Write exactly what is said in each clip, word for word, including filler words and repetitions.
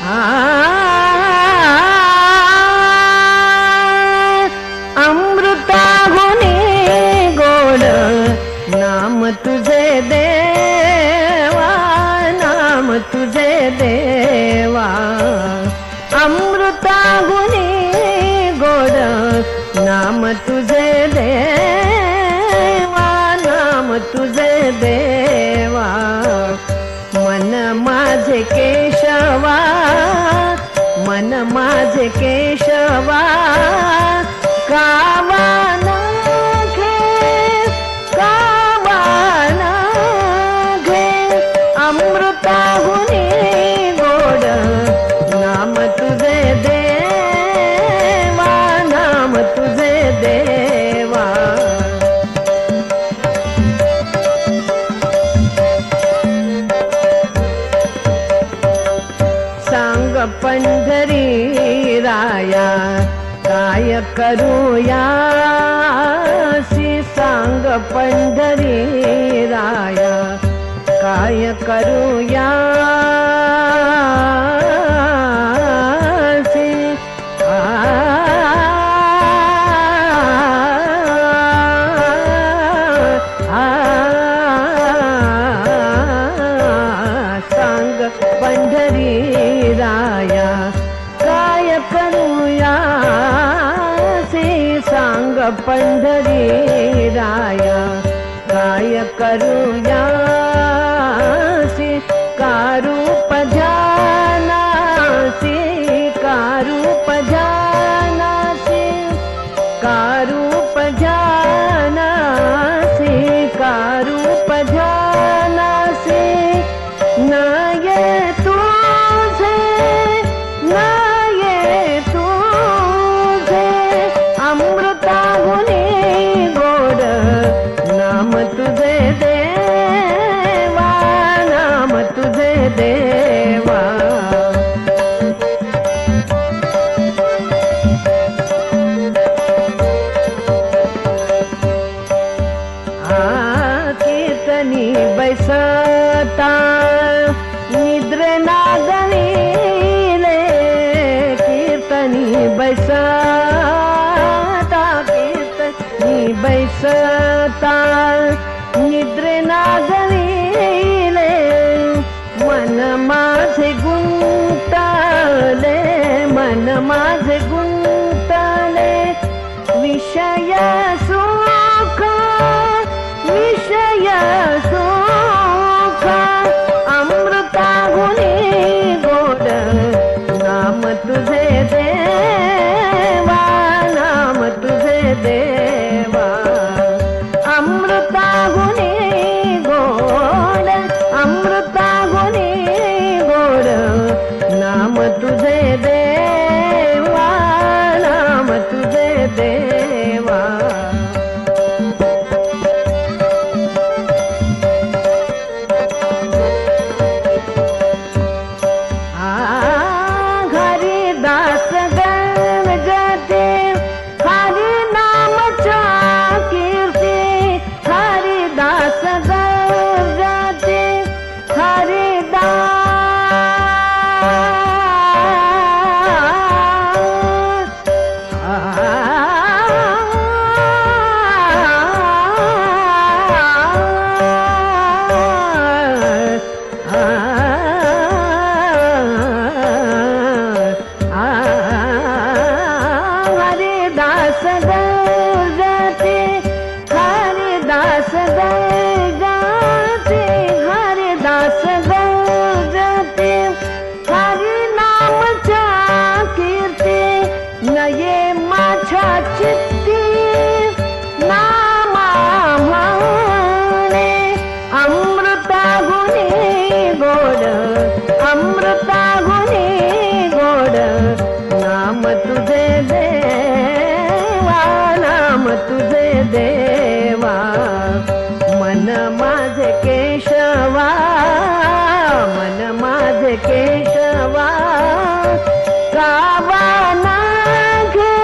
अमृताहुनी गोड नाम तुझे देवा, नाम तुझे देवा. अमृताहुनी गोड नाम तुझे देवा, नाम तुझे देवा. मन माझे केशवा, मन माझे केशवा, कावाना घे, कावाना घे. अमृताहुनी गोड नाम तुझे देवा, नाम तुझे देवा. सांग पंढरी राया काय करूया, सी सांग पंढरी राया काय करूया. सी आ आ सांग पंढरी राया काय करूया. से सांग पंढरी राया काय करूया. से कारूप ध्यानासी, कारूप ध्यानासी, कारूप ध्यानासी, कारूप ध्यानासी. नाये तुझे, नाये तुझे. अमृताहुनी गोड नाम तुझे देवा, नाम तुझे देवा. आ कीर्तनी बैसता निद्रे नागविले, कीर्तनी बैसता, कीर्तनी बैसता निद्रे नागविले. मन माझे गुंतले, मन माझे गुंतले. विषय सुख, विषय सुख. अमृताहुनी गोड नाम तुझे देवा, नाम तुझे देवा. अमृताहुनी गोड, अमृताहुनी गोड नाम तुझे देवा, नाम तुझे देवा. हरिदास गरजते हरि नामच्या कीर्ती, हरिदास गरजते हरिदास. हरिदास गरजते, हरिदास गरजते, हरिदास गरजते. हरि नामच्या कीर्ती नये माझ्या चित्ती, नामा म्हणे. अमृताहुनी गोड, अमृताहुनी गोड नाम तुझे देवा, नाम तुझे देवा. मन माझे केशवा, मन माझे केशवा, कावाना घे,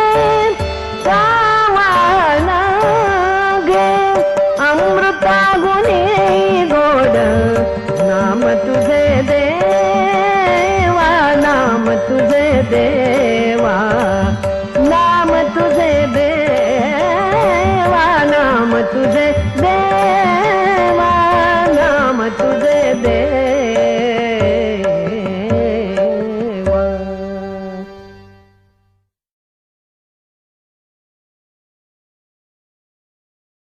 कावाना घे. अमृताहुनी गोड नाम तुझे देवा, नाम देवा